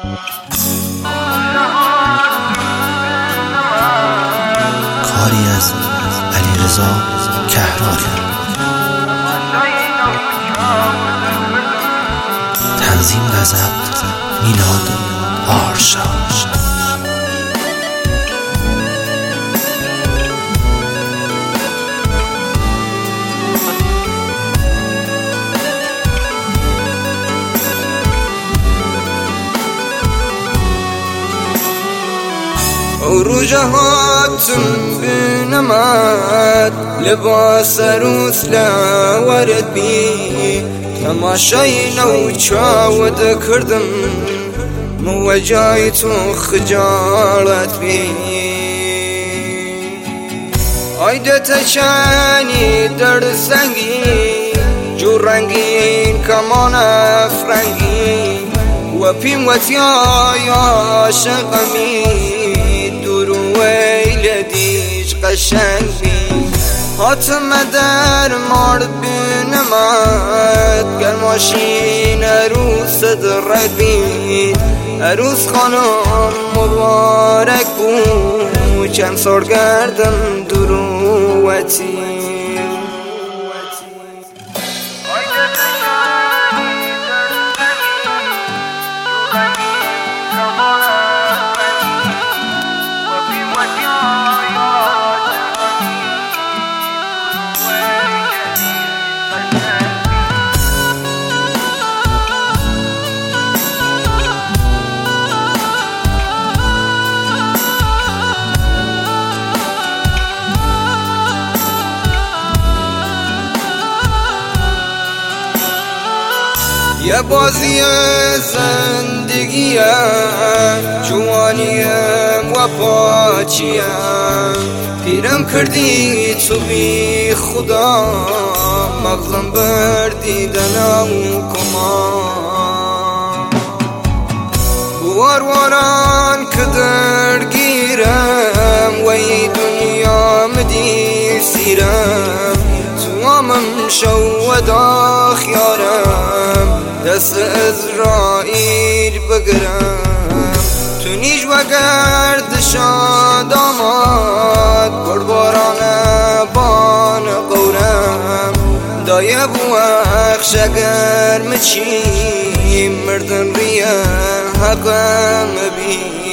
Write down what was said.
کاری از علیرضا کهرانی، تنظیم و ضبط میلاد آرشا. روزه هاتم بنماد لباس روز ورد بی تماشای نو چاود کردم موجای تو خجالت بی آیده تشانی در سنگی جو رنگین کمان افرنگی و پیم و تیای عاشقمی ویلدیش قشنگ بی حاتم در مارد بنماد گرماشین عروس در بید عروس خانم مبارک بود چند سال گردم دروتی یه بازی زندگیم جوانیم و پاچیم پیرم کردی تو بی خدا مغزم بردی دنم کمان واران که درگیرم و ای دنیا مدی سیرم تو همم شود آخیارم دست ازرائیل بگرم تو نیج و گردش آدامات بردباران بان قورم دایه بو اخش اگر مچی مردن ریه حقم بی